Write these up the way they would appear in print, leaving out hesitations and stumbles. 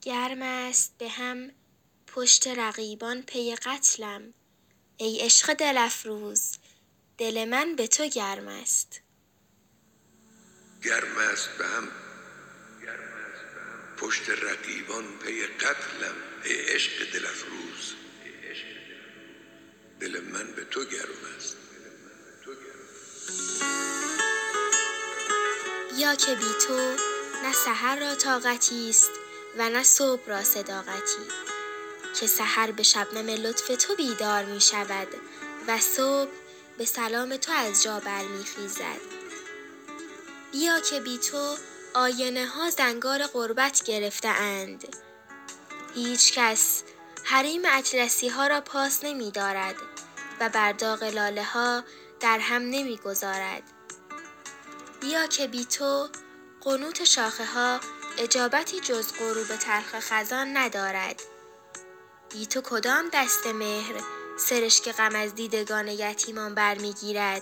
گرم است به هم پشت رقیبان پی قتلم. ای عشق دل افروز دل من به تو گرم است. گرم است به هم پشت رقیبان پی قتلم. ای عشق دل افروز دل من به تو گرم است. بیا که بی تو نه سحر را طاقتی است و نه صبح را صداقتی، که سحر به شبنم لطف تو بیدار می شود و صبح به سلام تو از جا برمی خیزد. بیا که بی تو آینه ها زنگار غربت گرفته اند. هیچ کس حریم اطلسی ها را پاس نمی دارد و بر داغ لاله ها در هم نمی گذارد. بیا که بی تو قنوت شاخه ها اجابتی جز غروب تلخ خزان ندارد. بی تو کدام دست مهر سرشک غم از دیدگان یتیمان برمی گیرد؟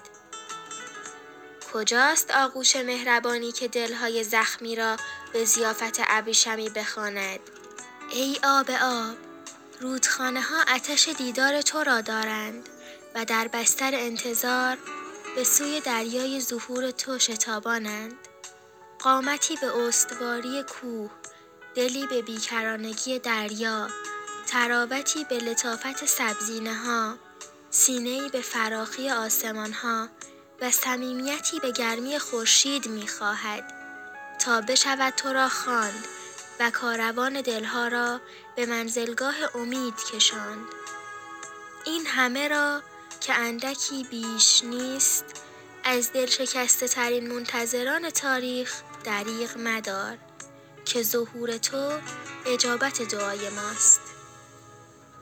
کجاست آغوش مهربانی که دلهای زخمی را به ضیافت ابریشمی بخواند؟ ای آب آب، رودخانه ها آتش دیدار تو را دارند و در بستر انتظار به سوی دریای ظهور تو شتابانند. قامتی به استواری کوه، دلی به بیکرانگی دریا، طراوتی به لطافت سبزینه ها، سینه‌ای به فراخی آسمان ها و صمیمیتی به گرمی خورشید می خواهد تا بشود تو را خواند و کاروان دلها را به منزلگاه امید کشاند. این همه را که اندکی بیش نیست از دل شکسته ترین منتظران تاریخ دریغ مدار که ظهور تو اجابت دعای ماست.